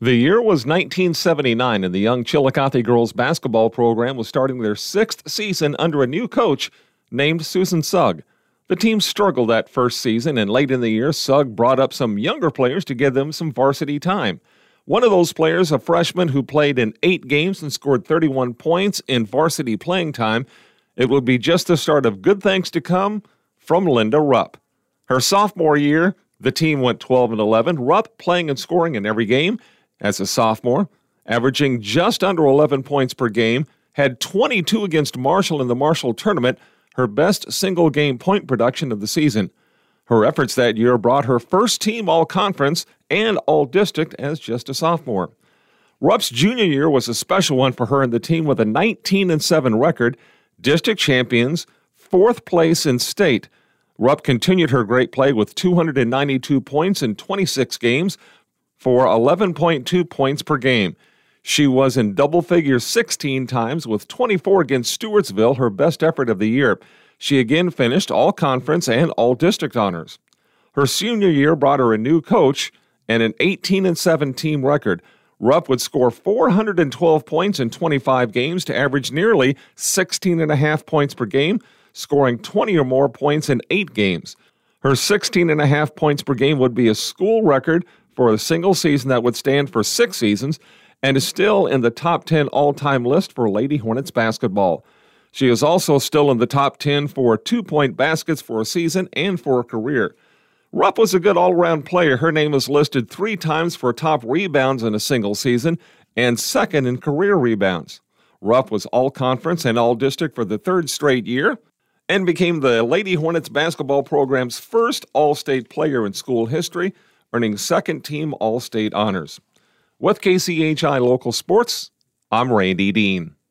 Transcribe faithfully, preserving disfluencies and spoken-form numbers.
The year was nineteen seventy-nine, and the young Chillicothe girls basketball program was starting their sixth season under a new coach named Susan Sugg. The team struggled that first season, and late in the year, Sugg brought up some younger players to give them some varsity time. One of those players, a freshman who played in eight games and scored thirty-one points in varsity playing time. It would be just the start of good things to come from Linda Rupp. Her sophomore year, the team went twelve and eleven, Rupp playing and scoring in every game. As a sophomore, averaging just under eleven points per game, had twenty-two against Marshall in the Marshall tournament, her best single-game point production of the season. Her efforts that year brought her first team all-conference and all-district as just a sophomore. Rupp's junior year was a special one for her and the team with a nineteen and seven record, district champions, fourth place in state. Rupp continued her great play with two hundred ninety-two points in twenty-six games, for eleven point two points per game. She was in double figures sixteen times with twenty-four against Stewartsville, her best effort of the year. She again finished all-conference and all-district honors. Her senior year brought her a new coach and an eighteen and seven team record. Rupp would score four hundred twelve points in twenty-five games to average nearly sixteen and a half points per game, scoring twenty or more points in eight games. Her sixteen and a half points per game would be a school record for a single season that would stand for six seasons, and is still in the top ten all-time list for Lady Hornets basketball. She is also still in the top ten for two-point baskets for a season and for a career. Rupp was a good all-around player. Her name is listed three times for top rebounds in a single season and second in career rebounds. Rupp was all-conference and all-district for the third straight year and became the Lady Hornets basketball program's first all-state player in school history, earning second-team All-State honors. With K C H I Local Sports, I'm Randy Dean.